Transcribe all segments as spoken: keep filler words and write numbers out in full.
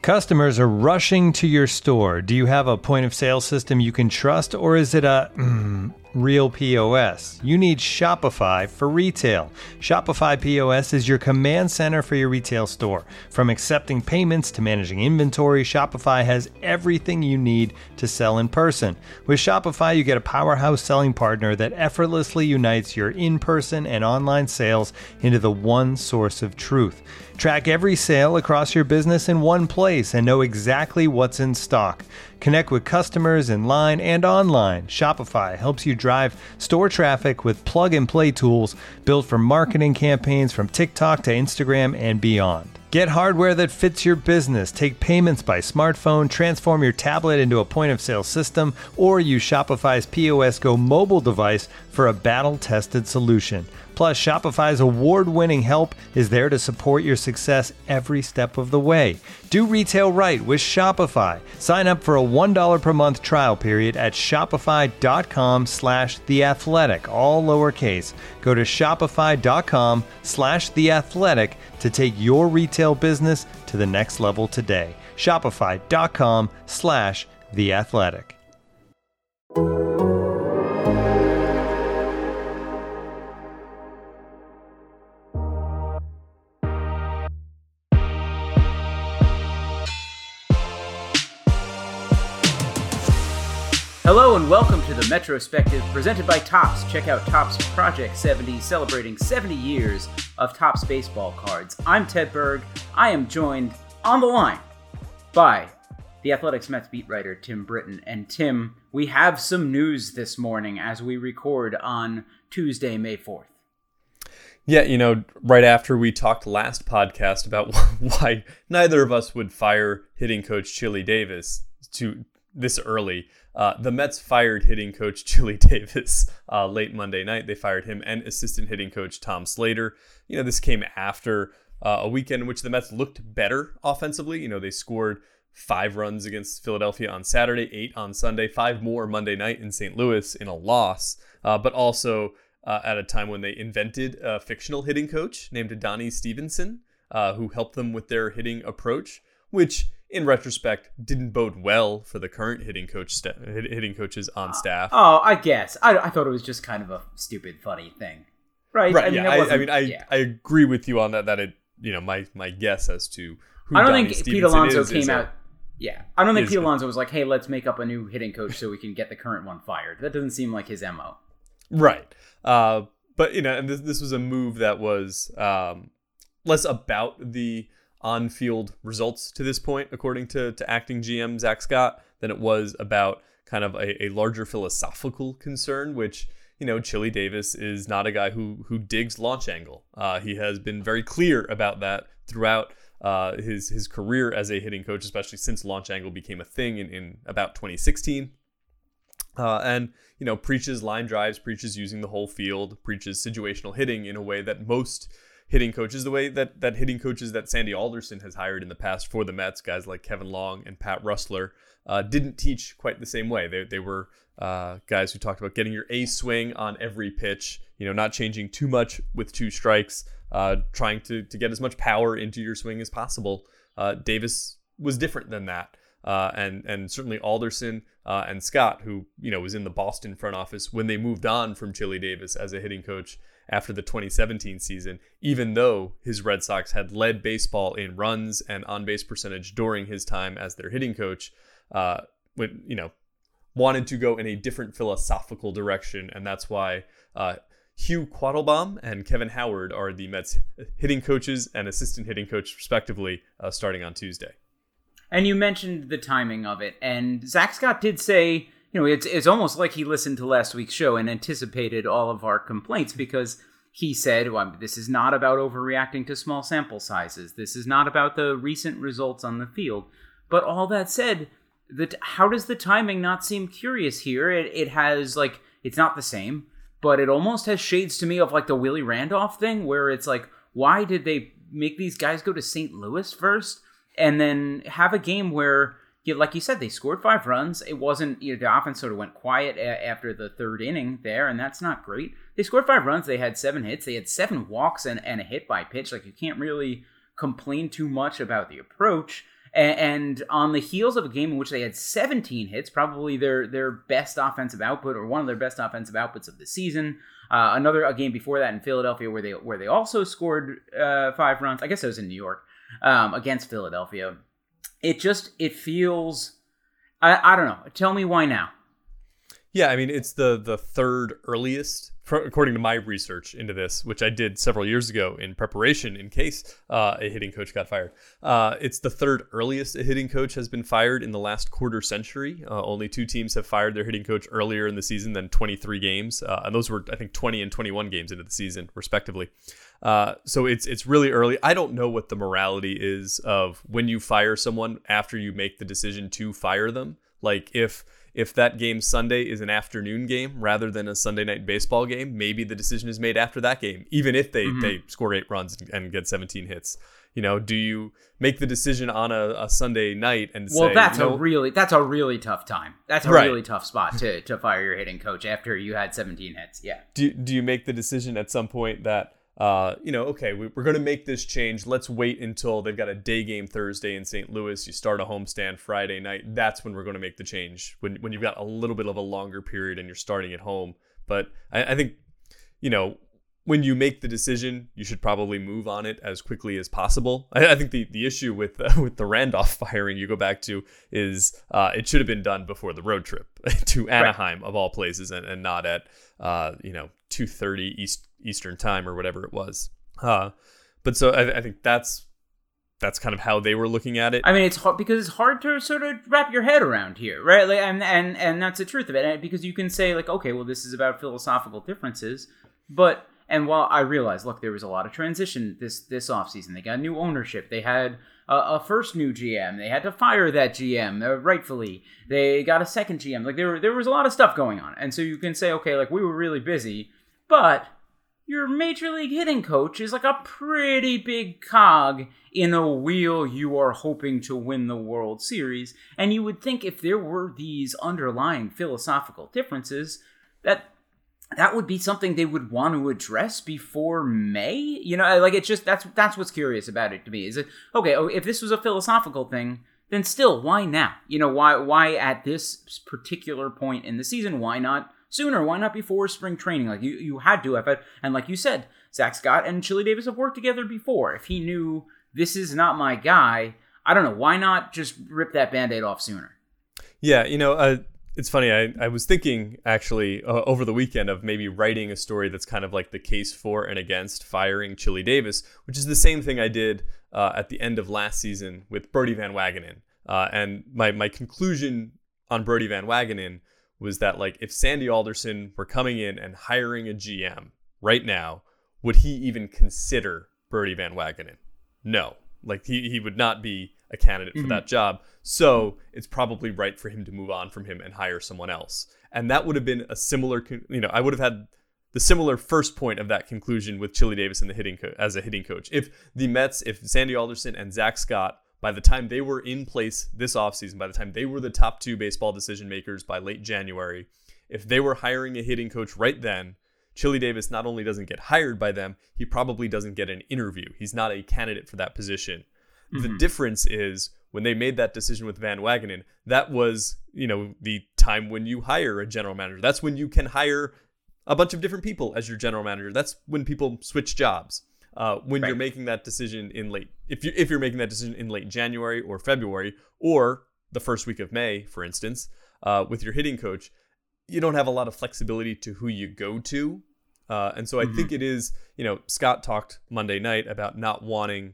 Customers are rushing to your store. Do you have a point of sale system you can trust, or is it a mm, real P O S? You need Shopify for retail. Shopify P O S is your command center for your retail store. From accepting payments to managing inventory, Shopify has everything you need to sell in person. With Shopify, you get a powerhouse selling partner that effortlessly unites your in-person and online sales into the one source of truth. Track every sale across your business in one place and know exactly what's in stock. Connect with customers in line and online. Shopify helps you drive store traffic with plug-and-play tools built for marketing campaigns from TikTok to Instagram and beyond. Get hardware that fits your business. Take payments by smartphone, transform your tablet into a point-of-sale system, or use Shopify's P O S Go mobile device for a battle-tested solution. Plus, Shopify's award-winning help is there to support your success every step of the way. Do retail right with Shopify. Sign up for a one dollar per month trial period at shopify.com slash theathletic, all lowercase. Go to shopify.com slash theathletic to take your retail business to the next level today. Shopify.com slash theathletic. Hello and welcome to the Metrospective presented by Topps. Check out Topps Project seventy, celebrating seventy years of Topps baseball cards. I'm Ted Berg. I am joined on the line by the Athletics Mets beat writer Tim Britton. And Tim, we have some news this morning as we record on Tuesday, May fourth. Yeah, you know, right after we talked last podcast about why neither of us would fire hitting coach Chili Davis to this early, Uh, the Mets fired hitting coach Chili Davis uh, late Monday night. They fired him and assistant hitting coach Tom Slater. You know, this came after uh, a weekend in which the Mets looked better offensively. You know, they scored five runs against Philadelphia on Saturday, eight on Sunday, five more Monday night in Saint Louis in a loss, uh, but also uh, at a time when they invented a fictional hitting coach named Donnie Stevenson, uh, who helped them with their hitting approach, which in retrospect didn't bode well for the current hitting coach st- hitting coaches on staff. Oh, I guess. I, I thought it was just kind of a stupid, funny thing. Right? Right, I mean, yeah. I, I mean, I, yeah. I agree with you on that, that it, you know, my, my guess as to who I don't Donnie think Stevenson Pete Alonso is, came is out... A, yeah. I don't think is Pete a- Alonso was like, hey, let's make up a new hitting coach so we can get the current one fired. That doesn't seem like his M O. Right. Uh, but, you know, and this, this was a move that was um, less about the on-field results to this point, according to, to acting G M Zach Scott, than it was about kind of a, a larger philosophical concern, which, you know, Chili Davis is not a guy who who digs launch angle. Uh, he has been very clear about that throughout uh, his his career as a hitting coach, especially since launch angle became a thing in, in about twenty sixteen. Uh, and, you know, preaches line drives, preaches using the whole field, preaches situational hitting in a way that most hitting coaches, the way that, that hitting coaches that Sandy Alderson has hired in the past for the Mets, guys like Kevin Long and Pat Rustler, uh, didn't teach quite the same way. They they were uh, guys who talked about getting your A swing on every pitch, you know, not changing too much with two strikes, uh, trying to, to get as much power into your swing as possible. Uh, Davis was different than that. Uh, and and certainly Alderson uh, and Scott, who, you know, was in the Boston front office when they moved on from Chili Davis as a hitting coach after the twenty seventeen season, even though his Red Sox had led baseball in runs and on-base percentage during his time as their hitting coach, uh, when, you know, wanted to go in a different philosophical direction. And that's why uh, Hugh Quattlebaum and Kevin Howard are the Mets hitting coaches and assistant hitting coach, respectively, uh, starting on Tuesday. And you mentioned the timing of it, and Zach Scott did say, you know, it's it's almost like he listened to last week's show and anticipated all of our complaints, because he said, well, this is not about overreacting to small sample sizes. This is not about the recent results on the field. But all that said, that how does the timing not seem curious here? It it has, like, it's not the same, but it almost has shades to me of, like, the Willie Randolph thing, where it's like, why did they make these guys go to Saint Louis first? And then have a game where, you, like you said, they scored five runs. It wasn't, you know, the offense sort of went quiet a- after the third inning there, and that's not great. They scored five runs. They had seven hits. They had seven walks and, and a hit by pitch. Like, you can't really complain too much about the approach. And, and on the heels of a game in which they had seventeen hits, probably their their best offensive output or one of their best offensive outputs of the season. Uh, another a game before that in Philadelphia where they where they also scored uh, five runs. I guess it was in New York um, against Philadelphia. It just it feels. I, I don't know. Tell me why now. Yeah, I mean, it's the the third earliest, according to my research into this, which I did several years ago in preparation in case uh, a hitting coach got fired. Uh, it's the third earliest a hitting coach has been fired in the last quarter century. Uh, only two teams have fired their hitting coach earlier in the season than twenty-three games. Uh, and those were, I think, twenty and twenty-one games into the season, respectively. Uh, so it's it's really early. I don't know what the morality is of when you fire someone after you make the decision to fire them. Like if... If that game Sunday is an afternoon game rather than a Sunday night baseball game, maybe the decision is made after that game, even if they, mm-hmm. they score eight runs and get seventeen hits. You know, do you make the decision on a, a Sunday night and well, say, that's you know, a really that's a really tough time. That's a right. really tough spot to, to fire your hitting coach after you had seventeen hits. Yeah. Do do you make the decision at some point that Uh, you know, okay, we, we're going to make this change. Let's wait until they've got a day game Thursday in Saint Louis. You start a homestand Friday night. That's when we're going to make the change, when when you've got a little bit of a longer period and you're starting at home. But I, I think, you know, when you make the decision, you should probably move on it as quickly as possible. I, I think the, the issue with uh, with the Randolph firing you go back to is uh, it should have been done before the road trip to Anaheim, right. of all places, and, and not at, uh, you know, two thirty East Eastern time or whatever it was. Uh, but so I, I think that's that's kind of how they were looking at it. I mean, it's hard because it's hard to sort of wrap your head around here, right? Like, and and and that's the truth of it. Because you can say like, okay, well, this is about philosophical differences, but and while I realize, look, there was a lot of transition this this offseason. They got new ownership. They had a, a first new G M. They had to fire that G M uh, rightfully. They got a second G M. Like there there was a lot of stuff going on, and so you can say, okay, like we were really busy, but your major league hitting coach is like a pretty big cog in a wheel you are hoping to win the World Series. And you would think if there were these underlying philosophical differences, that that would be something they would want to address before May. You know, like it's just, that's that's what's curious about it to me. Is it, okay, if this was a philosophical thing, then still, why now? You know, why why at this particular point in the season? Why not sooner? Why not before spring training? Like, you, you had to have it. And like you said, Zach Scott and Chili Davis have worked together before. If he knew this is not my guy, I don't know, why not just rip that Band-Aid off sooner? Yeah, you know, uh, it's funny. I, I was thinking, actually, uh, over the weekend of maybe writing a story that's kind of like the case for and against firing Chili Davis, which is the same thing I did uh, at the end of last season with Brodie Van Wagenen. Uh, and my, my conclusion on Brodie Van Wagenen was that, like, if Sandy Alderson were coming in and hiring a G M right now, would he even consider Brodie Van Wagenen? No. Like, he, he would not be a candidate for mm-hmm. that job. So it's probably right for him to move on from him and hire someone else. And that would have been a similar, you know, I would have had the similar first point of that conclusion with Chili Davis in the hitting co- as a hitting coach. If the Mets, if Sandy Alderson and Zach Scott, by the time they were in place this offseason, by the time they were the top two baseball decision makers by late January, if they were hiring a hitting coach right then, Chili Davis not only doesn't get hired by them, he probably doesn't get an interview. He's not a candidate for that position. Mm-hmm. The difference is when they made that decision with Van Wagenen, that was, you know, the time when you hire a general manager. That's when you can hire a bunch of different people as your general manager. That's when people switch jobs. Uh, when right. you're making that decision in late, if you if you're making that decision in late January or February or the first week of May, for instance, uh, with your hitting coach, you don't have a lot of flexibility to who you go to, uh, and so I mm-hmm. think it is. You know, Scott talked Monday night about not wanting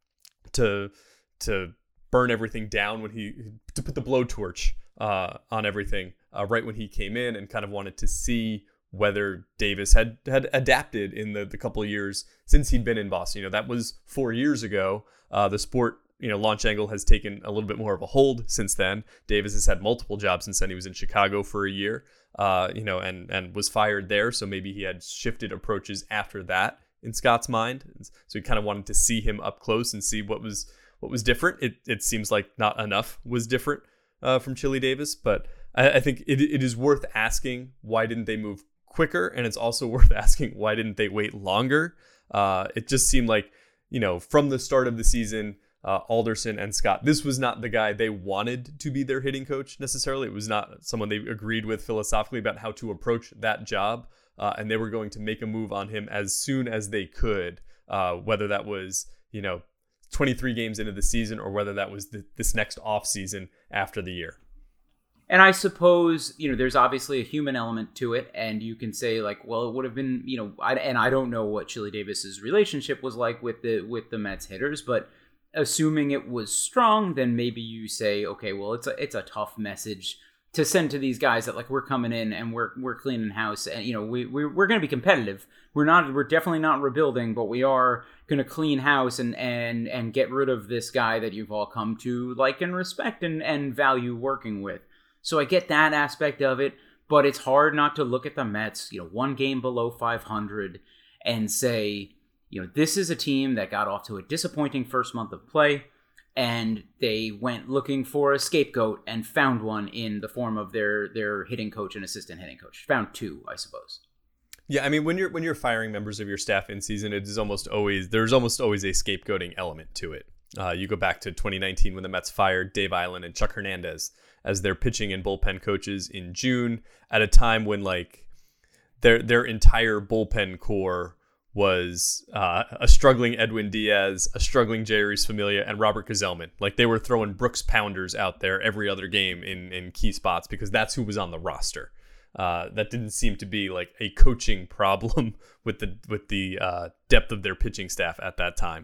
to to burn everything down when he to put the blowtorch uh, on everything uh, right when he came in, and kind of wanted to see whether Davis had, had adapted in the, the couple of years since he'd been in Boston. You know, that was four years ago. Uh, the sport, you know, launch angle has taken a little bit more of a hold since then. Davis has had multiple jobs since then. He was in Chicago for a year, uh, you know, and, and was fired there. So maybe he had shifted approaches after that in Scott's mind. So he kind of wanted to see him up close and see what was what was different. It it seems like not enough was different uh, from Chili Davis, but I, I think it it is worth asking, why didn't they move quicker? And it's also worth asking, why didn't they wait longer? Uh, it just seemed like, you know, from the start of the season, uh, Alderson and Scott. This was not the guy they wanted to be their hitting coach necessarily. It was not someone they agreed with philosophically about how to approach that job. Uh, and they were going to make a move on him as soon as they could, uh, whether that was, you know, twenty-three games into the season or whether that was the, this next off season after the year. And I suppose, you know, there's obviously a human element to it, and you can say like, well, it would have been, you know, I, and I don't know what Chili Davis's relationship was like with the with the Mets hitters, but assuming it was strong, then maybe you say, okay, well, it's a it's a tough message to send to these guys that like we're coming in and we're we're cleaning house, and you know we we we're going to be competitive. We're not we're definitely not rebuilding, but we are going to clean house and and and get rid of this guy that you've all come to like and respect and and value working with. So I get that aspect of it, but it's hard not to look at the Mets, you know, one game below five hundred, and say, you know, this is a team that got off to a disappointing first month of play. And they went looking for a scapegoat and found one in the form of their their hitting coach and assistant hitting coach. Found two, I suppose. Yeah, I mean, when you're when you're firing members of your staff in season, it is almost always there's almost always a scapegoating element to it. Uh, you go back to twenty nineteen when the Mets fired Dave Eiland and Chuck Hernandez as their pitching and bullpen coaches in June, at a time when like their their entire bullpen core was uh, a struggling Edwin Diaz, a struggling Jeurys Familia, and Robert Gazelman. Like they were throwing Brooks Pounders out there every other game in, in key spots because that's who was on the roster. Uh, that didn't seem to be like a coaching problem with the with the uh, depth of their pitching staff at that time.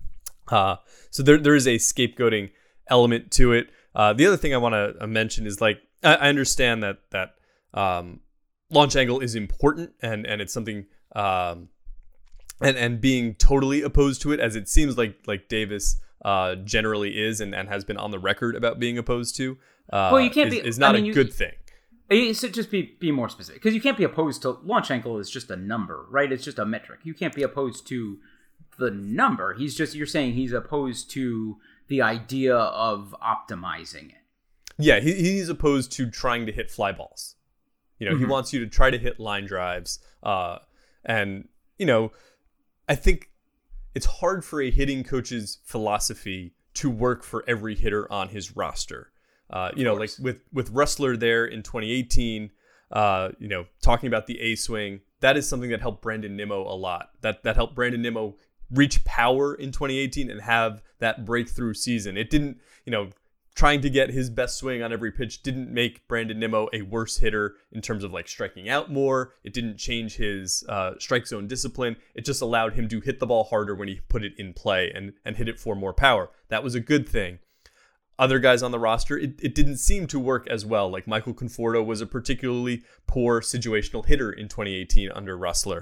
Uh, so there there is a scapegoating element to it. Uh, the other thing I want to mention is like I, I understand that that um, launch angle is important and and it's something. Um, And and being totally opposed to it, as it seems like like Davis uh, generally is and, and has been on the record about being opposed to, uh, well, you can't is, be, is not I mean, a you, good thing. You should just be, be more specific, because you can't be opposed to launch angle is just a number, right? It's just a metric. You can't be opposed to the number. He's just you're saying he's opposed to the idea of optimizing it. Yeah, he, he's opposed to trying to hit fly balls. You know, mm-hmm. he wants you to try to hit line drives, uh, and you know. I think it's hard for a hitting coach's philosophy to work for every hitter on his roster. Uh, you know, like with, with Rustler there in twenty eighteen, uh, you know, talking about the A swing, that is something that helped Brandon Nimmo a lot. That that helped Brandon Nimmo reach power in twenty eighteen and have that breakthrough season. It didn't, you know, trying to get his best swing on every pitch didn't make Brandon Nimmo a worse hitter in terms of like striking out more. It didn't change his uh, strike zone discipline. It just allowed him to hit the ball harder when he put it in play and, and hit it for more power. That was a good thing. Other guys on the roster, it, it didn't seem to work as well. Like Michael Conforto was a particularly poor situational hitter in twenty eighteen under Rustler.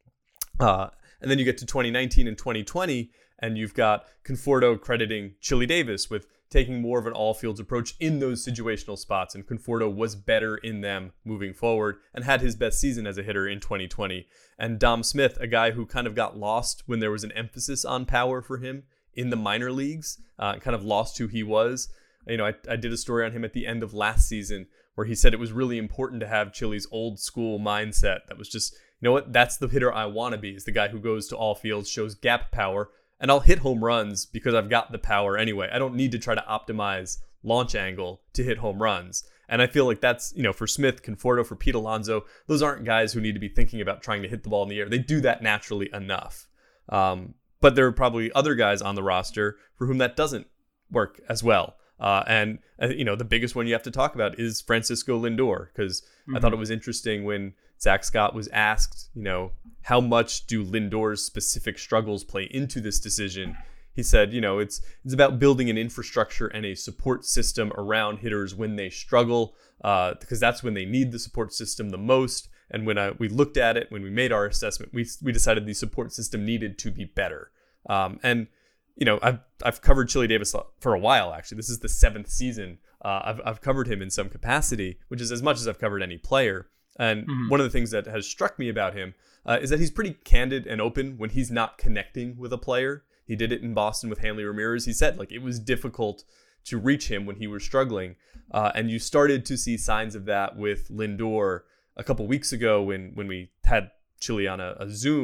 Uh, and then you get to twenty nineteen and twenty twenty, and you've got Conforto crediting Chili Davis with taking more of an all-fields approach in those situational spots, and Conforto was better in them moving forward and had his best season as a hitter in twenty twenty. And Dom Smith, a guy who kind of got lost when there was an emphasis on power for him in the minor leagues, uh, kind of lost who he was. You know, I, I did a story on him at the end of last season where he said it was really important to have Chili's old school mindset that was just, you know what, that's the hitter I want to be, is the guy who goes to all fields, shows gap power, and I'll hit home runs because I've got the power anyway. I don't need to try to optimize launch angle to hit home runs. And I feel like that's, you know, for Smith, Conforto, for Pete Alonso, those aren't guys who need to be thinking about trying to hit the ball in the air. They do that naturally enough. Um, but there are probably other guys on the roster for whom that doesn't work as well. Uh, and, uh, you know, the biggest one you have to talk about is Francisco Lindor, because mm-hmm. I thought it was interesting when Zach Scott was asked, you know, how much do Lindor's specific struggles play into this decision? He said, you know, it's it's about building an infrastructure and a support system around hitters when they struggle, uh, because that's when they need the support system the most. And when I, we looked at it, when we made our assessment, we we decided the support system needed to be better. Um, and you know, I've I've covered Chili Davis for a while. Actually, this is the seventh season. Uh, I've I've covered him in some capacity, which is as much as I've covered any player. And mm-hmm. one of the things that has struck me about him uh, is that he's pretty candid and open when he's not connecting with a player. He did it in Boston with Hanley Ramirez. He said like it was difficult to reach him when he was struggling, uh, and you started to see signs of that with Lindor a couple weeks ago when when we had Chili on a, a Zoom.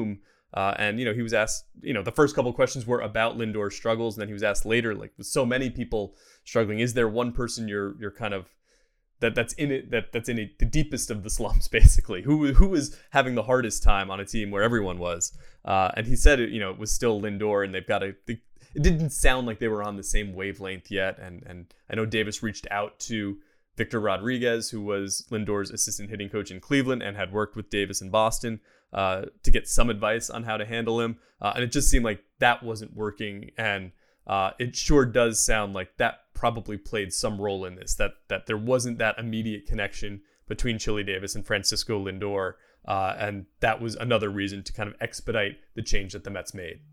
Uh, and, you know, he was asked, you know, the first couple of questions were about Lindor's struggles. And then he was asked later, like, with so many people struggling, is there one person you're you're kind of that that's in it, that that's in it, the deepest of the slumps, basically? Who who was having the hardest time on a team where everyone was? Uh, and he said, it, you know, it was still Lindor, and they've got a, they, it didn't sound like they were on the same wavelength yet. And, and I know Davis reached out to Victor Rodriguez, who was Lindor's assistant hitting coach in Cleveland and had worked with Davis in Boston, uh, to get some advice on how to handle him. Uh, and it just seemed like that wasn't working. And uh, it sure does sound like that probably played some role in this, that that there wasn't that immediate connection between Chili Davis and Francisco Lindor. Uh, and that was another reason to kind of expedite the change that the Mets made.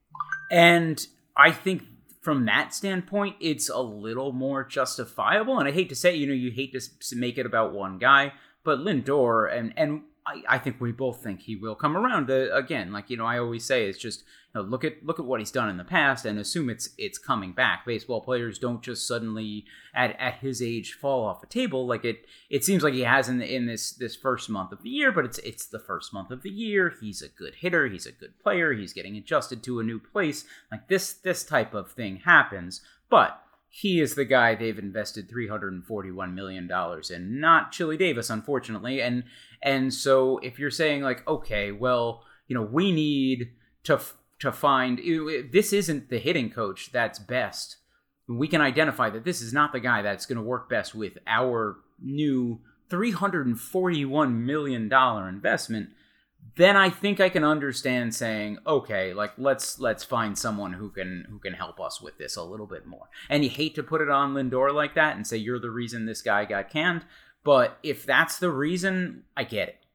And I think from that standpoint, it's a little more justifiable. And I hate to say, you know, you hate to make it about one guy, but Lindor, and and I, I think we both think he will come around to, again. Like, you know, I always say, it's just, you know, look at look at what he's done in the past and assume it's it's coming back. Baseball players don't just suddenly at at his age fall off the table. Like it it seems like he has in in this this first month of the year, but it's it's the first month of the year. He's a good hitter. He's a good player. He's getting adjusted to a new place. Like this this type of thing happens, but he is the guy they've invested three hundred forty-one million dollars in, not Chili Davis, unfortunately. And and so if you're saying like, okay, well, you know, we need to to find, this isn't the hitting coach that's best. We can identify that this is not the guy that's going to work best with our new three hundred forty-one million dollars investment. Then I think I can understand saying, okay, like let's let's find someone who can who can help us with this a little bit more. And you hate to put it on Lindor like that and say you're the reason this guy got canned, but if that's the reason, I get it.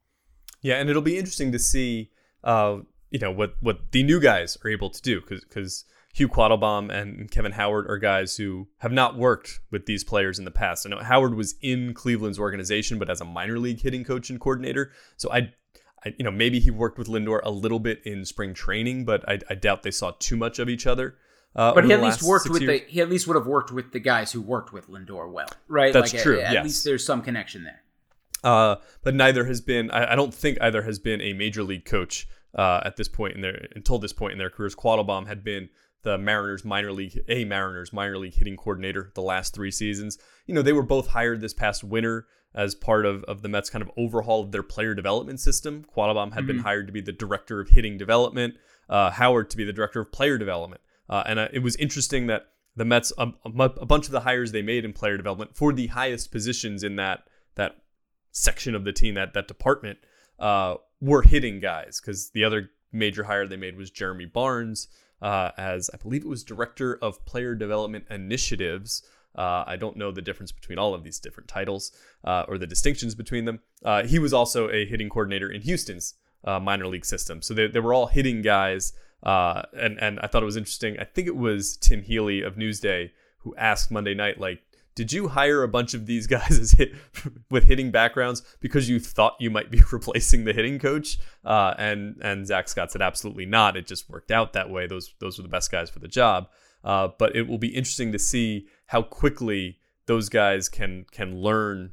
Yeah, and it'll be interesting to see, uh, you know, what what the new guys are able to do, because because Hugh Quattlebaum and Kevin Howard are guys who have not worked with these players in the past. I know Howard was in Cleveland's organization, but as a minor league hitting coach and coordinator, so I. I, you know, maybe he worked with Lindor a little bit in spring training, but I, I doubt they saw too much of each other. Uh, but he at least worked with years. the he at least would have worked with the guys who worked with Lindor well, right? That's like, true. At, at yes. least there's some connection there. Uh, but neither has been. I, I don't think either has been a major league coach uh, at this point in their until this point in their careers. Quattlebaum had been the Mariners minor league a Mariners minor league hitting coordinator the last three seasons. You know, they were both hired this past winter as part of, of the Mets' kind of overhaul of their player development system. Quattlebaum had mm-hmm. been hired to be the director of hitting development, uh, Howard to be the director of player development. Uh, and uh, it was interesting that the Mets, a, a bunch of the hires they made in player development for the highest positions in that that section of the team, that that department, uh, were hitting guys, because the other major hire they made was Jeremy Barnes, uh, as I believe it was director of player development initiatives. Uh, I don't know the difference between all of these different titles uh, or the distinctions between them. Uh, he was also a hitting coordinator in Houston's uh, minor league system. So they, they were all hitting guys. Uh, and, and I thought it was interesting. I think it was Tim Healy of Newsday who asked Monday night, like, did you hire a bunch of these guys as hit, with hitting backgrounds because you thought you might be replacing the hitting coach? Uh, and and Zach Scott said, absolutely not. It just worked out that way. Those, those were the best guys for the job. Uh, but it will be interesting to see how quickly those guys can can learn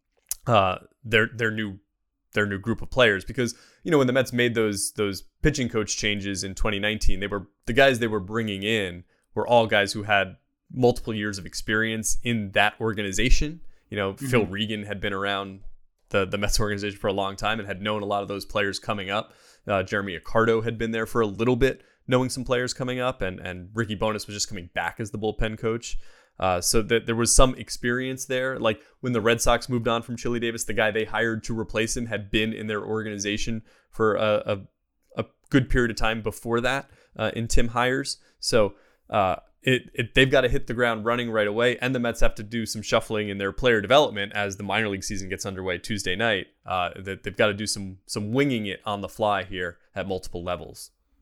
uh, their their new their new group of players. Because, you know, when the Mets made those those pitching coach changes in twenty nineteen, they were the guys they were bringing in were all guys who had multiple years of experience in that organization. You know, mm-hmm. Phil Regan had been around the the Mets organization for a long time and had known a lot of those players coming up. Uh, Jeremy Accardo had been there for a little bit, knowing some players coming up, and and Ricky Bonas was just coming back as the bullpen coach. Uh, so that there was some experience there. Like when the Red Sox moved on from Chili Davis, the guy they hired to replace him had been in their organization for a, a, a good period of time before that uh, in Tim Hires. So uh, it, it they've got to hit the ground running right away, and the Mets have to do some shuffling in their player development as the minor league season gets underway Tuesday night. Uh, that they've got to do some some winging it on the fly here at multiple levels.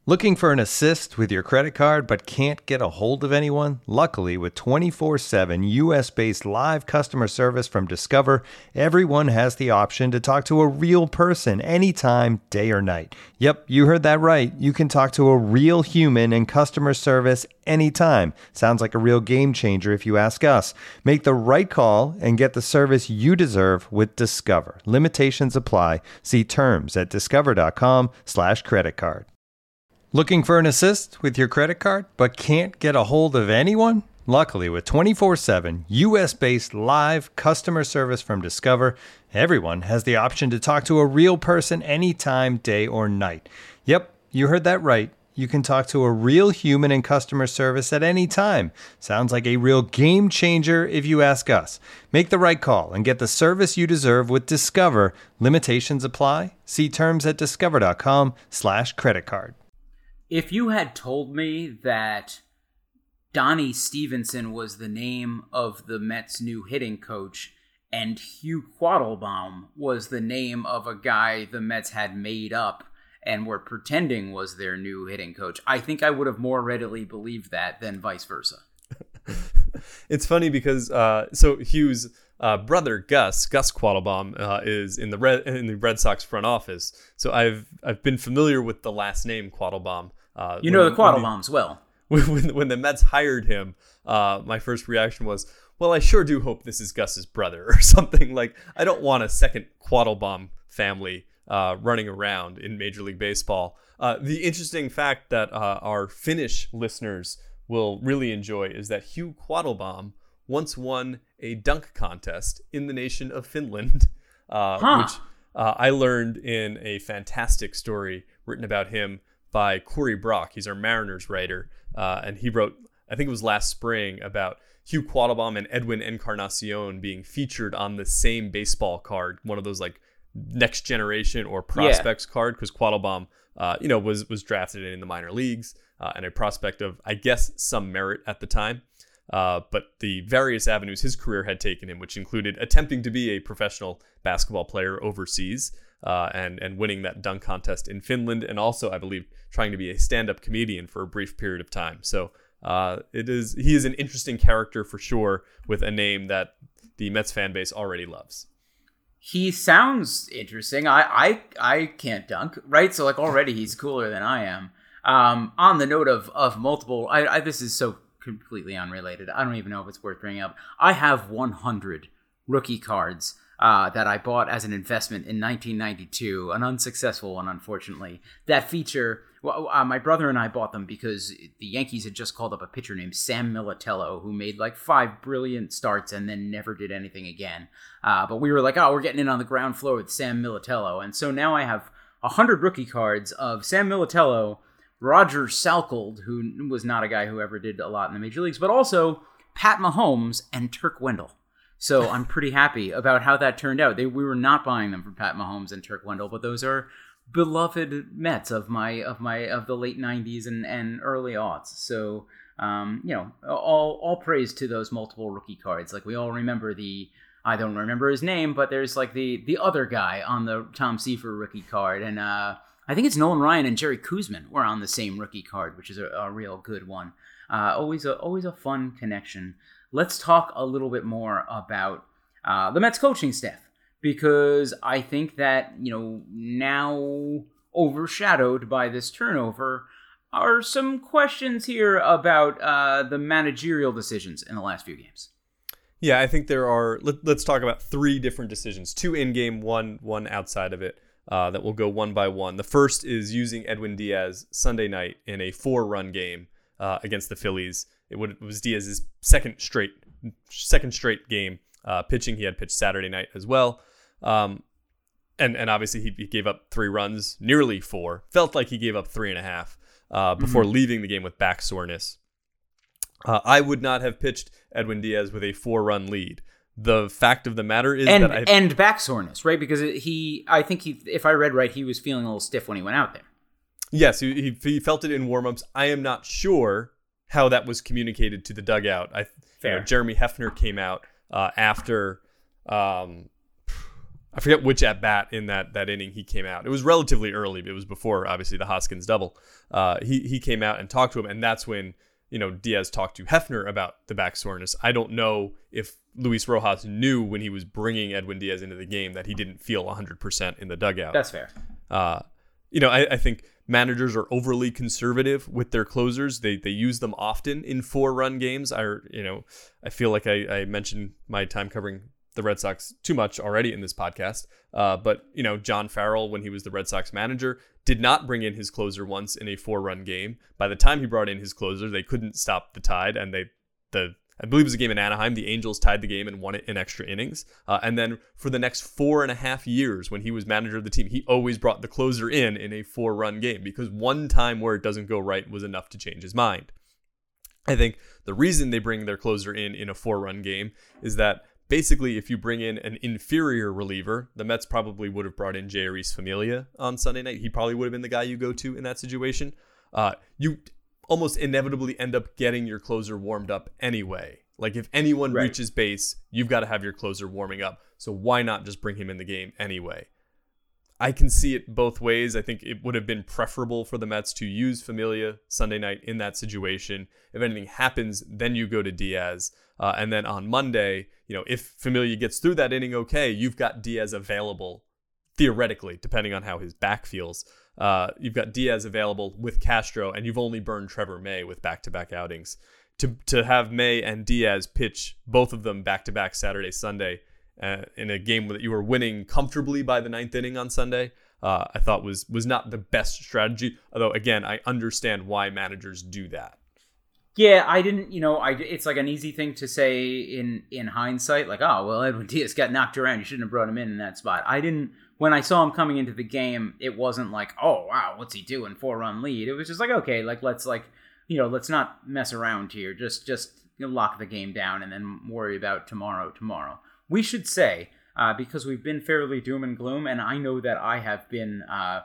Looking for an assist with your credit card but can't get a hold of anyone? Luckily, with twenty-four seven U S-based live customer service from Discover, everyone has the option to talk to a real person anytime, day or night. Yep, you heard that right. You can talk to a real human in customer service anytime. Sounds like a real game changer if you ask us. Make the right call and get the service you deserve with Discover. Limitations apply. See terms at discover.com slash credit card. Looking for an assist with your credit card but can't get a hold of anyone? Luckily, with twenty-four seven U S-based live customer service from Discover, everyone has the option to talk to a real person anytime, day or night. Yep, you heard that right. You can talk to a real human in customer service at any time. Sounds like a real game changer if you ask us. Make the right call and get the service you deserve with Discover. Limitations apply. See terms at discover.com slash credit card. If you had told me that Donnie Stevenson was the name of the Mets' new hitting coach and Hugh Quattlebaum was the name of a guy the Mets had made up and were pretending was their new hitting coach, I think I would have more readily believed that than vice versa. It's funny because uh, so Hugh's uh, brother Gus, Gus Quattlebaum, uh, is in the Red in the Red Sox front office. So I've I've been familiar with the last name Quattlebaum. Uh, you know the Quattlebaums well. When, when the Mets hired him, uh, my first reaction was, well, I sure do hope this is Gus's brother or something. Like, I don't want a second Quattlebaum family uh, running around in Major League Baseball. Uh, the interesting fact that uh, our Finnish listeners will really enjoy is that Hugh Quattlebaum once won a dunk contest in the nation of Finland, uh, huh. which uh, I learned in a fantastic story written about him by Corey Brock. He's our Mariners writer, uh, and he wrote, I think it was last spring, about Hugh Quattlebaum and Edwin Encarnacion being featured on the same baseball card, one of those like next generation or prospects yeah. card, because Quattlebaum, uh, you know, was was drafted in the minor leagues uh, and a prospect of, I guess, some merit at the time. Uh, but the various avenues his career had taken him, which included attempting to be a professional basketball player overseas, Uh, and and winning that dunk contest in Finland, and also I believe trying to be a stand-up comedian for a brief period of time. So uh, it is he is an interesting character for sure, with a name that the Mets fan base already loves. He sounds interesting. I I, I can't dunk, right? So like already he's cooler than I am. Um, on the note of of multiple, I, I this is so completely unrelated. I don't even know if it's worth bringing up. I have one hundred rookie cards Uh, that I bought as an investment in nineteen ninety-two, an unsuccessful one, unfortunately. That feature, well, uh, my brother and I bought them because the Yankees had just called up a pitcher named Sam Militello, who made like five brilliant starts and then never did anything again. Uh, but we were like, oh, we're getting in on the ground floor with Sam Militello. And so now I have one hundred rookie cards of Sam Militello, Roger Salkeld, who was not a guy who ever did a lot in the major leagues, but also Pat Mahomes and Turk Wendell. So I'm pretty happy about how that turned out. They, we were not buying them from Pat Mahomes and Turk Wendell, but those are beloved Mets of my of my of the late nineties and, and early aughts. So um, you know, all all praise to those multiple rookie cards. Like we all remember the I don't remember his name, but there's like the the other guy on the Tom Seaver rookie card, and uh, I think it's Nolan Ryan and Jerry Koosman were on the same rookie card, which is a, a real good one. Uh, always a always a fun connection. Let's talk a little bit more about uh, the Mets coaching staff, because I think that, you know, now overshadowed by this turnover are some questions here about uh, the managerial decisions in the last few games. Yeah, I think there are, let, let's talk about three different decisions, two in-game, one one outside of it, uh, that will go one by one. The first is using Edwin Diaz Sunday night in a four-run game uh, against the Phillies. It, would, it was Diaz's second straight second straight game uh, pitching. He had pitched Saturday night as well. Um, and, and obviously he, he gave up three runs, nearly four. Felt like he gave up three and a half uh, before mm-hmm. leaving the game with back soreness. Uh, I would not have pitched Edwin Diaz with a four-run lead. The fact of the matter is and, that I... And back soreness, right? Because he, I think he, if I read right, he was feeling a little stiff when he went out there. Yes, he, he, he felt it in warm-ups. I am not sure how that was communicated to the dugout. I, Fair. You know, Jeremy Hefner came out uh, after um, I forget which at bat in that that inning he came out. It was relatively early, but it was before obviously the Hoskins double. Uh, he he came out and talked to him, and that's when you know Diaz talked to Hefner about the back soreness. I don't know if Luis Rojas knew when he was bringing Edwin Diaz into the game that he didn't feel one hundred percent in the dugout. That's fair. Uh, you know, I, I think managers are overly conservative with their closers. They they use them often in four run games. I you know I feel like I, I mentioned my time covering the Red Sox too much already in this podcast. Uh, but, you know, John Farrell, when he was the Red Sox manager, did not bring in his closer once in a four-run game. By the time he brought in his closer, they couldn't stop the tide. And they, the I believe it was a game in Anaheim, the Angels tied the game and won it in extra innings. Uh, and then for the next four and a half years, when he was manager of the team, he always brought the closer in in a four-run game because one time where it doesn't go right was enough to change his mind. I think the reason they bring their closer in in a four-run game is that basically, if you bring in an inferior reliever, the Mets probably would have brought in Jeurys Familia on Sunday night. He probably would have been the guy you go to in that situation. Uh, you almost inevitably end up getting your closer warmed up anyway. Like if anyone right. reaches base, you've got to have your closer warming up. So why not just bring him in the game anyway? I can see it both ways. I think it would have been preferable for the Mets to use Familia Sunday night in that situation. If anything happens, then you go to Diaz. Uh, and then on Monday, you know, if Familia gets through that inning okay, you've got Diaz available, theoretically, depending on how his back feels. Uh, you've got Diaz available with Castro, and you've only burned Trevor May with back-to-back outings. To to have May and Diaz pitch both of them back-to-back Saturday, Sunday, uh, in a game that you were winning comfortably by the ninth inning on Sunday, uh, I thought was was not the best strategy. Although, again, I understand why managers do that. Yeah, I didn't, you know, I, it's like an easy thing to say in, in hindsight, like, oh, well, Edwin Diaz got knocked around. You shouldn't have brought him in in that spot. I didn't, when I saw him coming into the game, it wasn't like, oh, wow, what's he doing? Four-run lead. It was just like, okay, like, let's, like, you know, let's not mess around here. Just, just you know, lock the game down and then worry about tomorrow, tomorrow. We should say, uh, because we've been fairly doom and gloom, and I know that I have been uh,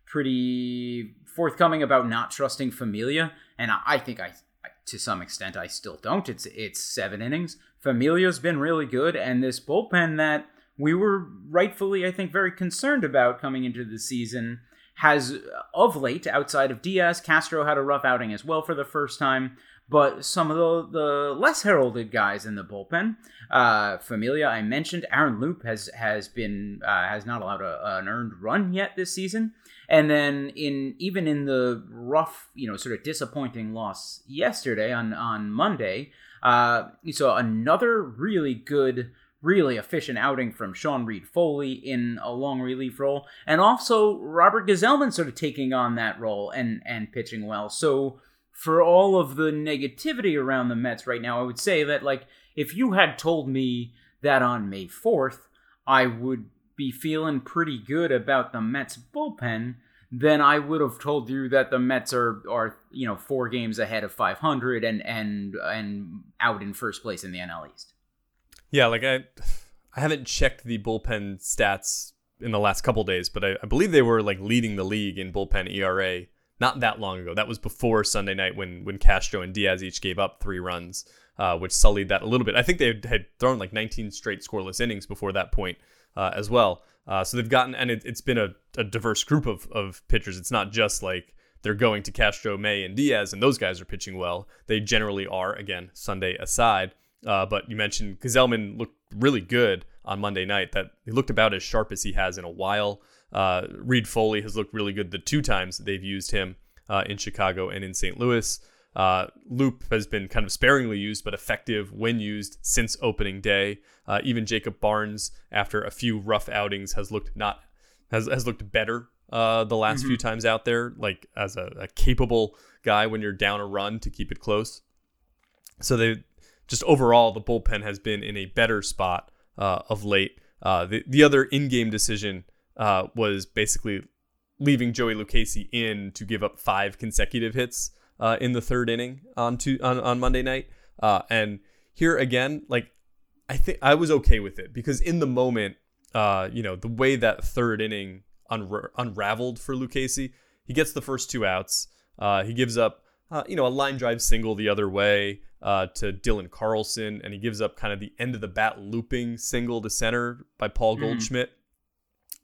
pretty forthcoming about not trusting Familia, and I, I think I... to some extent, I still don't. It's it's seven innings. Familia's been really good, and this bullpen that we were rightfully, I think, very concerned about coming into the season has, of late, outside of Diaz, Castro had a rough outing as well for the first time, but some of the, the less heralded guys in the bullpen, uh, Familia, I mentioned, Aaron Loup has has been uh, has not allowed a, an earned run yet this season. And then in even in the rough, you know, sort of disappointing loss yesterday on, on Monday, uh, you saw another really good, really efficient outing from Sean Reed-Foley in a long relief role. And also Robert Gazelman sort of taking on that role and, and pitching well. So for all of the negativity around the Mets right now, I would say that, like, if you had told me that on May fourth, I would be feeling pretty good about the Mets bullpen, then I would have told you that the Mets are, are you know, four games ahead of five hundred and and and out in first place in the N L East. Yeah, like I I haven't checked the bullpen stats in the last couple days, but I, I believe they were like leading the league in bullpen E R A not that long ago. That was before Sunday night when when Castro and Diaz each gave up three runs, uh, which sullied that a little bit. I think they had thrown like nineteen straight scoreless innings before that point. Uh, as well. Uh, so they've gotten, and it, it's been a, a diverse group of, of pitchers. It's not just like they're going to Castro, May, and Diaz, and those guys are pitching well. They generally are, again, Sunday aside. Uh, but you mentioned Gazelman looked really good on Monday night. That he looked about as sharp as he has in a while. Uh, Reed-Foley has looked really good the two times they've used him uh, in Chicago and in Saint Louis. Uh, Loup has been kind of sparingly used, but effective when used since opening day. Uh, even Jacob Barnes, after a few rough outings, has looked not has has looked better uh, the last mm-hmm. few times out there, like as a, a capable guy when you're down a run to keep it close. So they just overall the bullpen has been in a better spot uh, of late. Uh, the the other in-game decision uh, was basically leaving Joey Lucchesi in to give up five consecutive hits Uh, in the third inning on to, on, on Monday night. Uh, and here again, like, I think I was okay with it because in the moment, uh, you know, the way that third inning unra- unraveled for Lucchesi, he gets the first two outs. Uh, he gives up, uh, you know, a line drive single the other way uh, to Dylan Carlson, and he gives up kind of the end of the bat looping single to center by Paul Goldschmidt.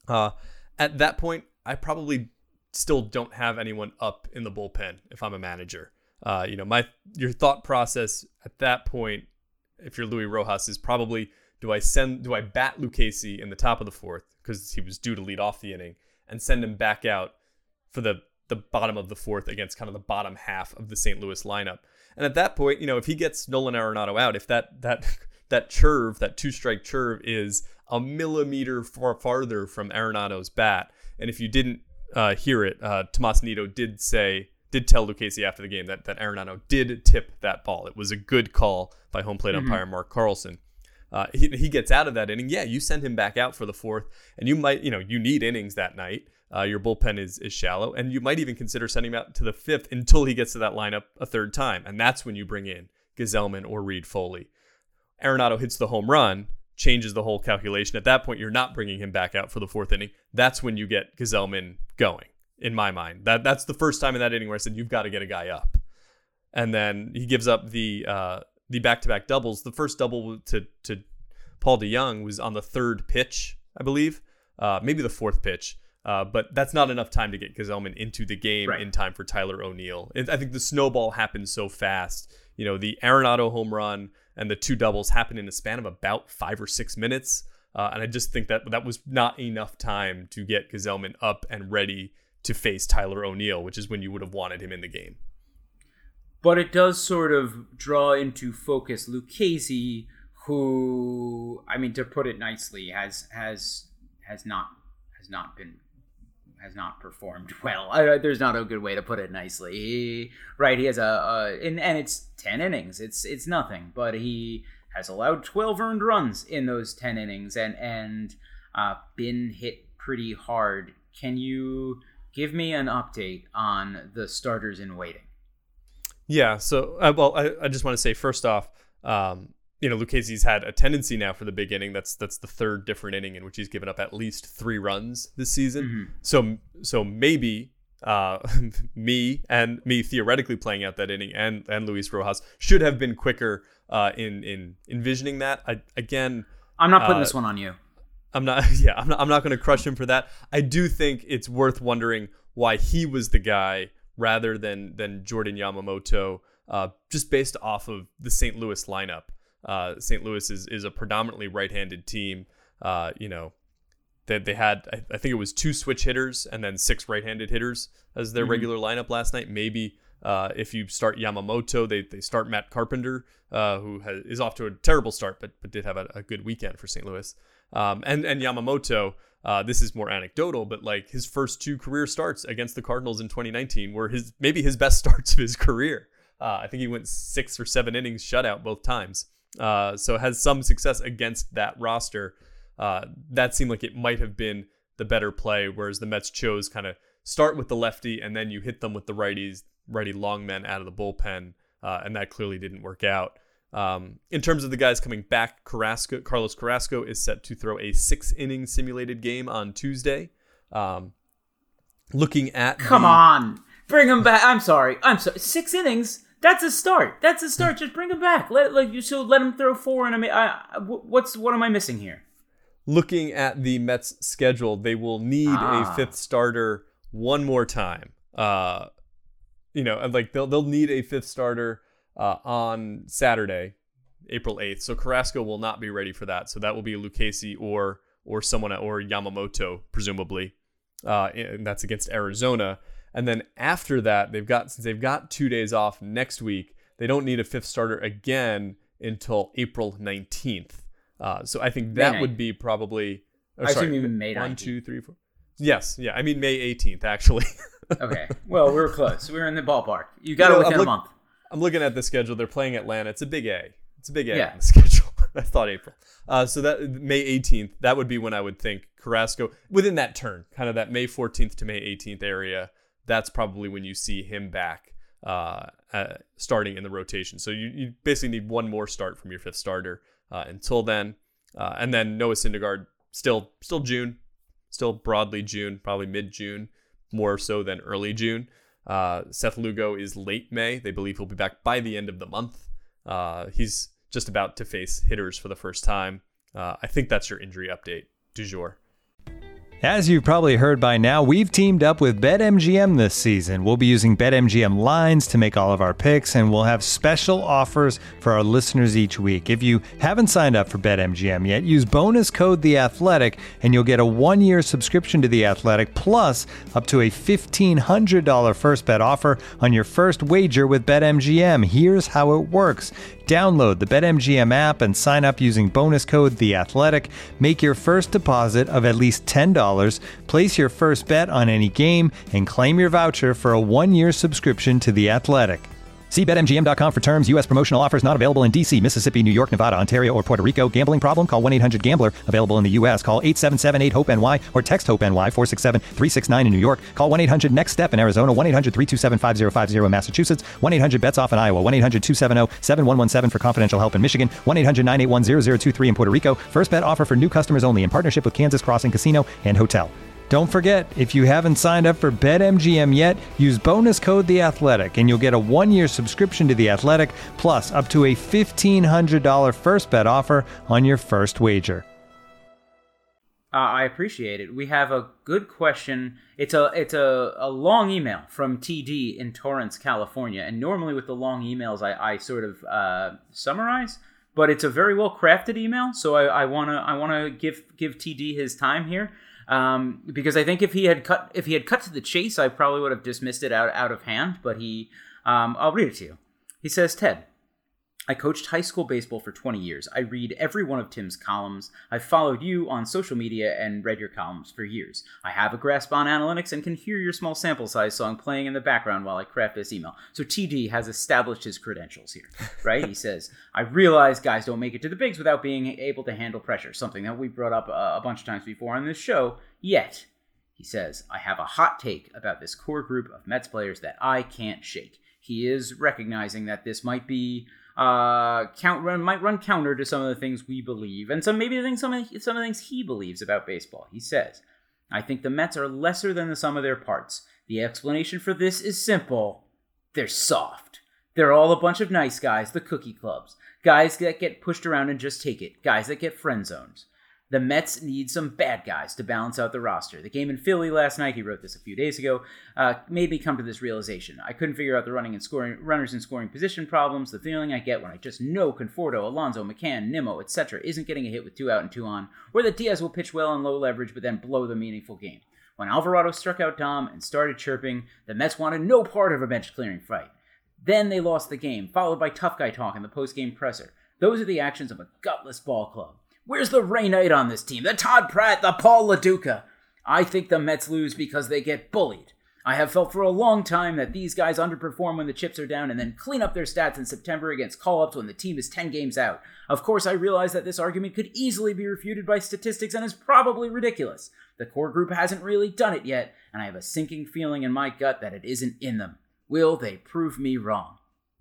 Uh, at that point, I probably still don't have anyone up in the bullpen if I'm a manager. Uh, you know, my your thought process at that point, if you're Luis Rojas, is probably do I send do I bat Lucchesi in the top of the fourth because he was due to lead off the inning and send him back out for the the bottom of the fourth against kind of the bottom half of the Saint Louis lineup. And at that point, you know, if he gets Nolan Arenado out, if that that that churve, that two strike churve is a millimeter far farther from Arenado's bat, and if you didn't uh, hear it, uh, Tomas Nido did say, did tell Lucchesi after the game that, that Arenado did tip that ball. It was a good call by home plate umpire mm-hmm. Mark Carlson. Uh, he, he gets out of that inning. Yeah, you send him back out for the fourth, and you might, you know, you need innings that night. Uh, your bullpen is is shallow, and you might even consider sending him out to the fifth until he gets to that lineup a third time, and that's when you bring in Gsellman or Reed Foley. Arenado hits the home run, changes the whole calculation. At that point, you're not bringing him back out for the fourth inning. That's when you get Gsellman going, in my mind. That That's the first time in that inning where I said, you've got to get a guy up. And then he gives up the uh, the back-to-back doubles. The first double to, to Paul DeJong was on the third pitch, I believe. Uh, maybe the fourth pitch. Uh, but that's not enough time to get Gsellman into the game right. in time for Tyler O'Neill. I think the snowball happened so fast. You know, the Arenado home run and the two doubles happened in a span of about five or six minutes. Uh, and I just think that that was not enough time to get Gsellman up and ready to face Tyler O'Neill, which is when you would have wanted him in the game. But it does sort of draw into focus Lucchesi, who, I mean, to put it nicely, has has has not has not been has not performed well. I, there's not a good way to put it nicely. He, right, he has a, a and, and it's ten innings. It's it's nothing, but he has allowed twelve earned runs in those ten innings and and uh, been hit pretty hard. Can you give me an update on the starters in waiting? Yeah. So, uh, well, I, I just want to say first off, um, you know, Lucchesi's had a tendency now for the big inning. That's that's the third different inning in which he's given up at least three runs this season. Mm-hmm. So so maybe uh, me and me theoretically playing out that inning and and Luis Rojas should have been quicker uh, in in envisioning that. I, again, I'm not putting uh, this one on you. I'm not. Yeah, I'm not. I'm not going to crush him for that. I do think it's worth wondering why he was the guy rather than than Jordan Yamamoto, uh, just based off of the Saint Louis lineup. Uh, Saint Louis is, is a predominantly right-handed team. Uh, you know, they, they had, I, I think it was two switch hitters and then six right-handed hitters as their mm-hmm. regular lineup last night. Maybe uh, if you start Yamamoto, they they start Matt Carpenter, uh, who has, is off to a terrible start, but but did have a, a good weekend for Saint Louis. Um, and, and Yamamoto, uh, this is more anecdotal, but like his first two career starts against the Cardinals in twenty nineteen were his maybe his best starts of his career. Uh, I think he went six or seven innings shutout both times. Uh, so has some success against that roster. Uh, that seemed like it might have been the better play, whereas the Mets chose kind of start with the lefty and then you hit them with the righties, righty long men out of the bullpen, uh, and that clearly didn't work out. Um, in terms of the guys coming back, Carrasco, Carlos Carrasco is set to throw a six-inning simulated game on Tuesday. Um, looking at come the, on, bring him back. I'm sorry, I'm sorry. Six innings. That's a start. That's a start. Just bring him back. Let like you so let him throw four. And I mean, I, what's what am I missing here? Looking at the Mets' schedule, they will need ah. a fifth starter one more time. Uh, you know, and like they'll they'll need a fifth starter uh, on Saturday, April eighth. So Carrasco will not be ready for that. So that will be Lucchesi or or someone or Yamamoto presumably, uh, and that's against Arizona. And then after that, they've got since they've got two days off next week, they don't need a fifth starter again until April nineteenth. Uh, so I think that would be probably. Oh, I sorry, assume even May nineteenth. One, two, three, four. Yes, yeah. I mean May eighteenth, actually. Okay. Well, we're close. We're in the ballpark. You got you know, it within look, a month. I'm looking at the schedule. They're playing Atlanta. It's a big A. It's a big A yeah. on the schedule. I thought April. Uh, so that May eighteenth, that would be when I would think Carrasco within that turn, kind of that May fourteenth to May eighteenth area. That's probably when you see him back uh, uh, starting in the rotation. So you, you basically need one more start from your fifth starter uh, until then. Uh, and then Noah Syndergaard, still still June, still broadly June, probably mid-June, more so than early June. Uh, Seth Lugo is late May. They believe he'll be back by the end of the month. Uh, he's just about to face hitters for the first time. Uh, I think that's your injury update du jour. As you've probably heard by now, we've teamed up with BetMGM this season. We'll be using BetMGM lines to make all of our picks, and we'll have special offers for our listeners each week. If you haven't signed up for BetMGM yet, use bonus code The Athletic, and you'll get a one-year subscription to The Athletic, plus up to a fifteen hundred dollars first bet offer on your first wager with BetMGM. Here's how it works. Download the BetMGM app and sign up using bonus code The Athletic. Make your first deposit of at least ten dollars, place your first bet on any game, and claim your voucher for a one-year subscription to The Athletic. See Bet M G M dot com for terms. U S promotional offers not available in D C, Mississippi, New York, Nevada, Ontario, or Puerto Rico. Gambling problem? Call one eight hundred gambler. Available in the U S. Call eight seven seven eight hope N Y or text HOPE-NY four six seven three six nine in New York. Call one eight hundred next step in Arizona. one eight hundred three two seven five zero five zero in Massachusetts. one eight hundred bets off in Iowa. one eight hundred two seven zero seven one one seven for confidential help in Michigan. one eight hundred nine eight one zero zero two three in Puerto Rico. First bet offer for new customers only in partnership with Kansas Crossing Casino and Hotel. Don't forget, if you haven't signed up for BetMGM yet, use bonus code The Athletic, and you'll get a one-year subscription to The Athletic, plus up to a fifteen hundred dollars first bet offer on your first wager. Uh, I appreciate it. We have a good question. It's a it's a, a long email from T D in Torrance, California, and normally with the long emails, I, I sort of uh, summarize, but it's a very well crafted email, so I, I wanna I wanna give give T D his time here. Um, because I think if he had cut if he had cut to the chase, I probably would have dismissed it out, out of hand. But he, um, I'll read it to you. He says, Ted, I coached high school baseball for twenty years. I read every one of Tim's columns. I've followed you on social media and read your columns for years. I have a grasp on analytics and can hear your small sample size song playing in the background while I craft this email. So T D has established his credentials here, right? He says, I realize guys don't make it to the bigs without being able to handle pressure, something that we brought up a, a bunch of times before on this show. Yet, he says, I have a hot take about this core group of Mets players that I can't shake. He is recognizing that this might be uh count run might run counter to some of the things we believe, and some maybe the things some of the, some of the things he believes about baseball. He says, I think the Mets are lesser than the sum of their parts. The explanation for this is simple. They're soft. They're all a bunch of nice guys, the cookie clubs. Guys that get pushed around and just take it. Guys that get friend zones. The Mets need some bad guys to balance out the roster. The game in Philly last night, he wrote this a few days ago, uh, made me come to this realization. I couldn't figure out the running and scoring runners and scoring position problems, the feeling I get when I just know Conforto, Alonso, McCann, Nimmo, et cetera isn't getting a hit with two out and two on, or that Diaz will pitch well in low leverage but then blow the meaningful game. When Alvarado struck out Dom and started chirping, the Mets wanted no part of a bench-clearing fight. Then they lost the game, followed by tough guy talk in the post-game presser. Those are the actions of a gutless ball club. Where's the Ray Knight on this team? The Todd Pratt, the Paul LaDuca? I think the Mets lose because they get bullied. I have felt for a long time that these guys underperform when the chips are down and then clean up their stats in September against call-ups when the team is ten games out. Of course, I realize that this argument could easily be refuted by statistics and is probably ridiculous. The core group hasn't really done it yet, and I have a sinking feeling in my gut that it isn't in them. Will they prove me wrong?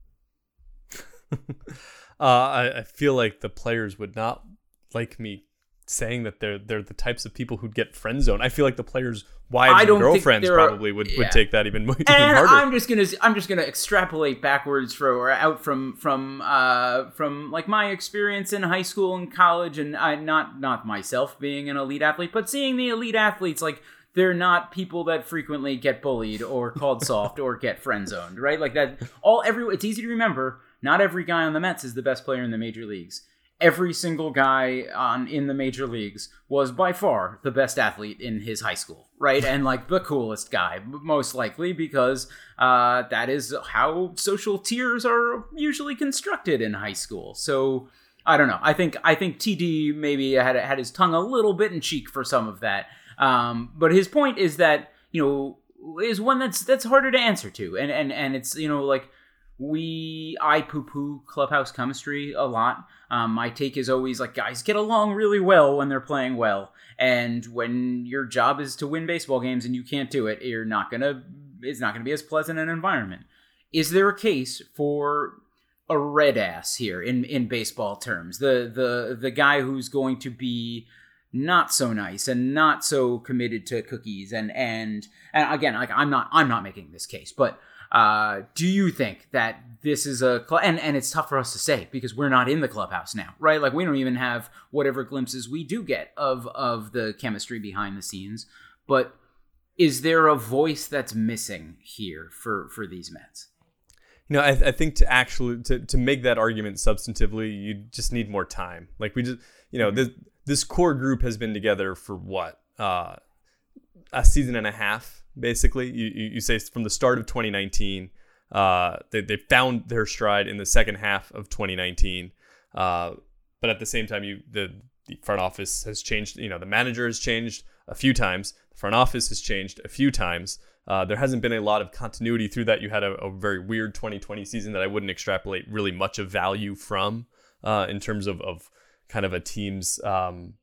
uh, I, I feel like the players would not like me saying that they're they're the types of people who'd get friend zone. I feel like the players' wives and girlfriends probably would, yeah. would take that even, even and harder. I'm just gonna I'm just gonna extrapolate backwards for or out from from uh from like my experience in high school and college, and I not not myself being an elite athlete, but seeing the elite athletes, like they're not people that frequently get bullied or called soft or get friend zoned, right? Like that. All every it's easy to remember. Not every guy on the Mets is the best player in the major leagues. Every single guy on in the major leagues was by far the best athlete in his high school, right? And like the coolest guy, most likely, because uh, that is how social tiers are usually constructed in high school. So I don't know. I think I think T D maybe had had his tongue a little bit in cheek for some of that. Um, but his point is that, you know, is one that's that's harder to answer to, and and and it's, you know, like. We, I poo-poo clubhouse chemistry a lot. Um, my take is always like, guys get along really well when they're playing well. And when your job is to win baseball games and you can't do it, you're not going to, it's not going to be as pleasant an environment. Is there a case for a red ass here in, in baseball terms? The, the, the guy who's going to be not so nice and not so committed to cookies. And, and, and again, like I'm not, I'm not making this case, but Uh, do you think that this is a cl- and and it's tough for us to say because we're not in the clubhouse now, right? Like we don't even have whatever glimpses we do get of of the chemistry behind the scenes. But is there a voice that's missing here for for these Mets? You know, I, I think to actually to, to make that argument substantively, you just need more time. Like we just, you know, this this core group has been together for what uh, a season and a half. Basically, you, you say from the start of twenty nineteen, uh, they, they found their stride in the second half of twenty nineteen. Uh, but at the same time, you the, the front office has changed. You know, the manager has changed a few times. The front office has changed a few times. Uh, there hasn't been a lot of continuity through that. You had a, a very weird twenty twenty season that I wouldn't extrapolate really much of value from uh, in terms of, of kind of a team's um,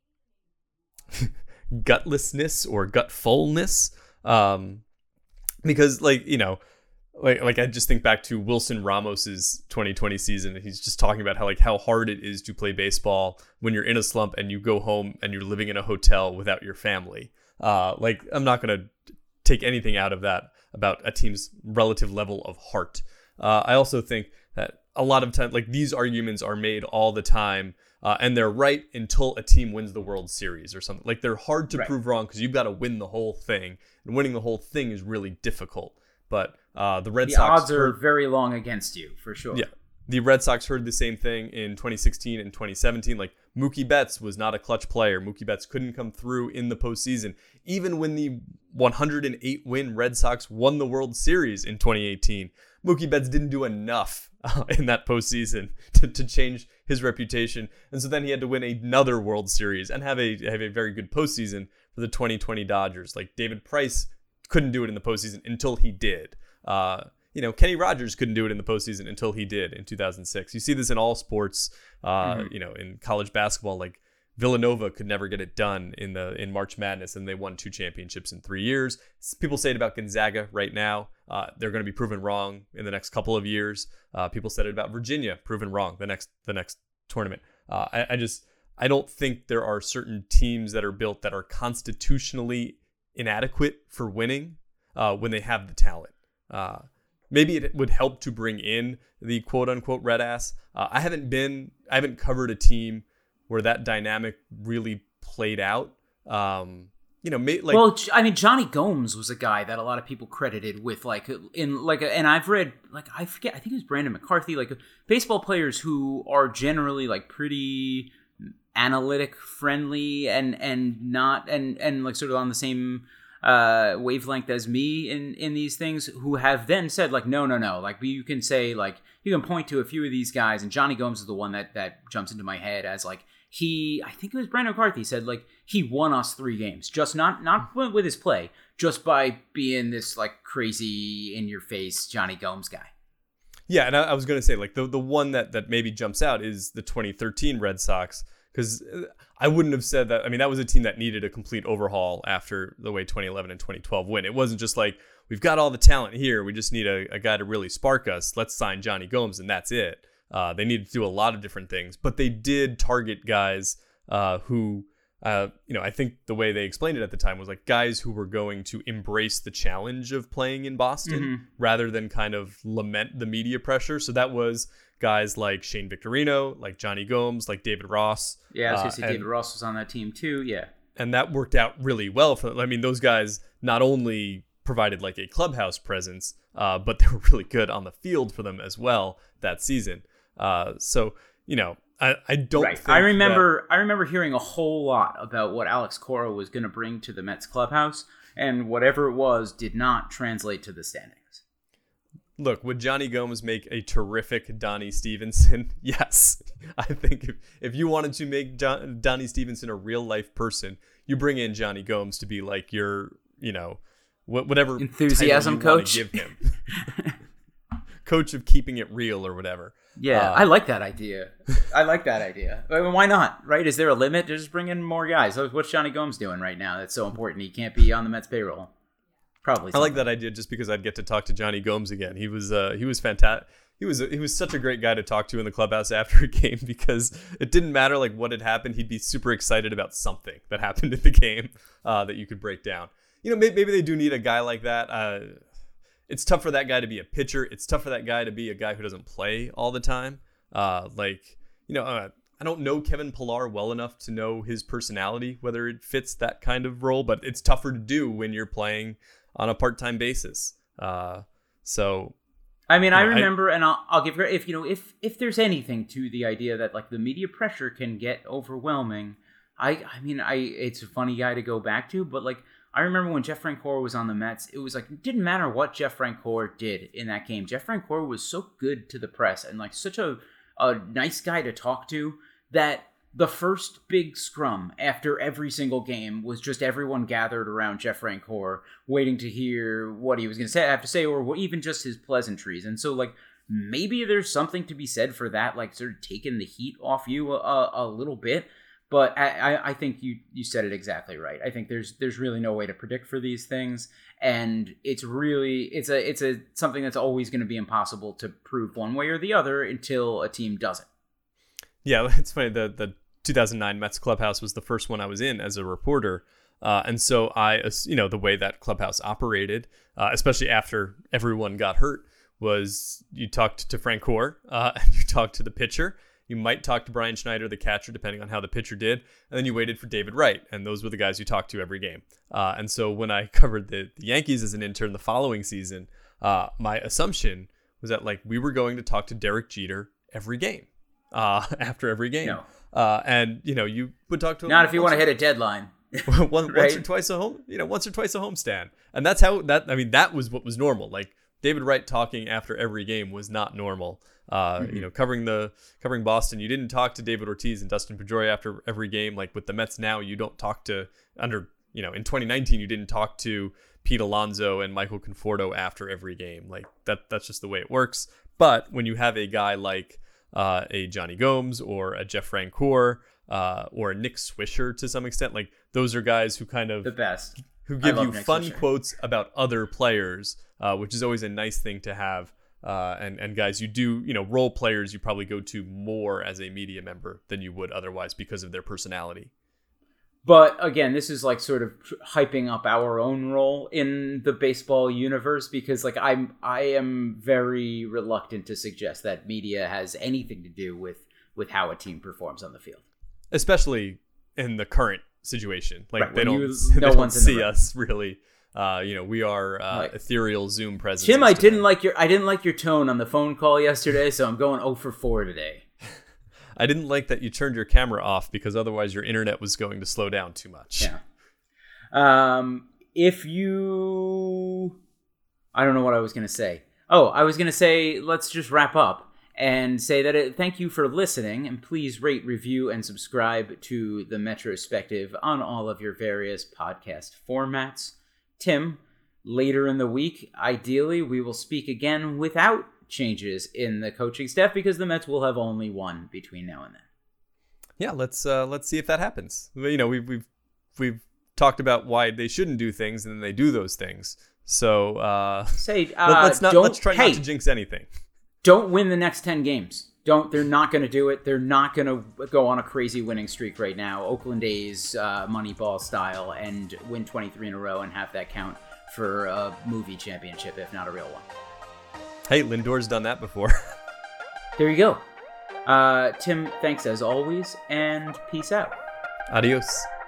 gutlessness or gutfulness. Um, because like, you know, like, like I just think back to Wilson Ramos's twenty twenty season. And he's just talking about how, like, how hard it is to play baseball when you're in a slump and you go home and you're living in a hotel without your family. Uh, like, I'm not going to take anything out of that about a team's relative level of heart. Uh, I also think that a lot of times, like, these arguments are made all the time. Uh, and they're right until a team wins the World Series or something. Like, they're hard to right. prove wrong because you've got to win the whole thing. And winning the whole thing is really difficult. But uh, the Red the Sox... The odds are heard, very long against you, for sure. Yeah. The Red Sox heard the same thing in twenty sixteen and twenty seventeen. Like, Mookie Betts was not a clutch player. Mookie Betts couldn't come through in the postseason. Even when the one hundred eight win Red Sox won the World Series in twenty eighteen, Mookie Betts didn't do enough uh, in that postseason to, to change his reputation. And so then he had to win another World Series and have a have a very good postseason for the twenty twenty Dodgers. Like, David Price couldn't do it in the postseason until he did. Uh, you know, Kenny Rogers couldn't do it in the postseason until he did in two thousand six. You see this in all sports, uh, mm-hmm. you know, in college basketball. Like, Villanova could never get it done in the in March Madness, and they won two championships in three years. People say it about Gonzaga right now. Uh, they're going to be proven wrong in the next couple of years. Uh, people said it about Virginia, proven wrong the next the next tournament. Uh, I, I just I don't think there are certain teams that are built that are constitutionally inadequate for winning uh, when they have the talent. Uh, maybe it would help to bring in the quote unquote red ass. Uh, I haven't been I haven't covered a team where that dynamic really played out. Um, you know, like, well, I mean, Johnny Gomes was a guy that a lot of people credited with, like, in like, a, and I've read, like, I forget, I think it was Brandon McCarthy, like, baseball players who are generally, like, pretty analytic friendly and and not and and like sort of on the same uh wavelength as me in in these things, who have then said, like, no no no like, you can say, like, you can point to a few of these guys, and Johnny Gomes is the one that that jumps into my head as, like, he I think it was Brandon McCarthy said, like, he won us three games just not not with his play, just by being this, like, crazy in your face Johnny Gomes guy. Yeah, and I, I was going to say, like, the the one that that maybe jumps out is the twenty thirteen Red Sox. Because I wouldn't have said that. I mean, that was a team that needed a complete overhaul after the way twenty eleven and twenty twelve went. It wasn't just like, we've got all the talent here, we just need a, a guy to really spark us. Let's sign Johnny Gomes, and that's it. Uh, they needed to do a lot of different things. But they did target guys uh, who, uh, you know, I think the way they explained it at the time was, like, guys who were going to embrace the challenge of playing in Boston mm-hmm. rather than kind of lament the media pressure. So that was guys like Shane Victorino, like Johnny Gomes, like David Ross. Yeah, I was going to say uh, David Ross was on that team too, yeah. And that worked out really well for them. I mean, those guys not only provided, like, a clubhouse presence, uh, but they were really good on the field for them as well that season. Uh, so, you know, I, I don't right. think I remember that... I remember hearing a whole lot about what Alex Cora was going to bring to the Mets clubhouse, and whatever it was did not translate to the standings. Look, would Johnny Gomes make a terrific Donnie Stevenson? Yes. I think if, if you wanted to make John, Donnie Stevenson a real life person, you bring in Johnny Gomes to be like your, you know, wh- whatever enthusiasm coach. Give him. Coach of keeping it real or whatever. Yeah, uh, I like that idea. I like that idea. I mean, why not? Right? Is there a limit? Just bring in more guys. What's Johnny Gomes doing right now that's so important he can't be on the Mets payroll? Probably. Something. I like that idea just because I'd get to talk to Johnny Gomes again. He was uh, he was fantastic. He was he was such a great guy to talk to in the clubhouse after a game, because it didn't matter, like, what had happened. He'd be super excited about something that happened in the game uh, that you could break down. You know, maybe, maybe they do need a guy like that. Uh, it's tough for that guy to be a pitcher. It's tough for that guy to be a guy who doesn't play all the time. Uh, like, you know, uh, I don't know Kevin Pillar well enough to know his personality, whether it fits that kind of role, but it's tougher to do when you're playing on a part-time basis. Uh, so, I mean, I know, remember, I, and I'll, I'll give if you know, if if there's anything to the idea that like the media pressure can get overwhelming, I, I mean, I it's a funny guy to go back to, but like I remember when Jeff Francoeur was on the Mets, it was like it didn't matter what Jeff Francoeur did in that game. Jeff Francoeur was so good to the press and like such a a nice guy to talk to that the first big scrum after every single game was just everyone gathered around Jeff Francoeur waiting to hear what he was going to say, have to say, or even just his pleasantries. And so, like, maybe there's something to be said for that, like, sort of taking the heat off you a, a little bit. But I, I think you, you said it exactly right. I think there's there's really no way to predict for these things, and it's really it's a it's a something that's always going to be impossible to prove one way or the other until a team does it. Yeah, it's funny. The the two thousand nine Mets clubhouse was the first one I was in as a reporter, uh, and so I, you know, the way that clubhouse operated, uh, especially after everyone got hurt, was you talked to Francoeur, uh, and you talked to the pitcher. You might talk to Brian Schneider, the catcher, depending on how the pitcher did. And then you waited for David Wright. And those were the guys you talked to every game. Uh, and so when I covered the, the Yankees as an intern the following season, uh, my assumption was that like we were going to talk to Derek Jeter every game, uh, after every game. No. Uh, and, you know, you would talk to him. Not if you want to hit a deadline. once, right? once or twice a home, you know, once or twice a homestand. And that's how that, I mean, that was what was normal. Like David Wright talking after every game was not normal. Uh, mm-hmm. You know, covering the covering Boston, you didn't talk to David Ortiz and Dustin Pedroia after every game. Like with the Mets now, you don't talk to under you know in twenty nineteen, you didn't talk to Pete Alonso and Michael Conforto after every game. Like that that's just the way it works. But when you have a guy like uh, a Johnny Gomes or a Jeff Francoeur uh, or a Nick Swisher to some extent, like those are guys who kind of the best who give you Nick fun Swisher. quotes about other players, uh, which is always a nice thing to have. Uh, and, and guys, you do, you know, role players you probably go to more as a media member than you would otherwise because of their personality. But again, this is like sort of hyping up our own role in the baseball universe because like I'm, I am very reluctant to suggest that media has anything to do with, with how a team performs on the field. Especially in the current situation. Like right, they don't, you, they no don't see the us really. Uh, you know, we are uh, like, ethereal Zoom presence. Tim, I didn't like your I didn't like your tone on the phone call yesterday, so I'm going oh for four today. I didn't like that you turned your camera off because otherwise your internet was going to slow down too much. Yeah. Um, if you, I don't know what I was going to say. Oh, I was going to say let's just wrap up and say that it, thank you for listening, and please rate, review, and subscribe to the Metrospective on all of your various podcast formats. Tim, later in the week, ideally, we will speak again without changes in the coaching staff because the Mets will have only one between now and then. Yeah, let's uh, let's see if that happens. You know, we've we've we've talked about why they shouldn't do things, and then they do those things. So uh, say, uh, let's not don't, let's try hey, not to jinx anything. Don't win the next ten games. Don't. They're not going to do it. They're not going to go on a crazy winning streak right now, Oakland A's uh, Moneyball style, and win twenty-three in a row and have that count for a movie championship, if not a real one. Hey, Lindor's done that before. There you go. Uh, Tim, thanks as always, and peace out. Adios.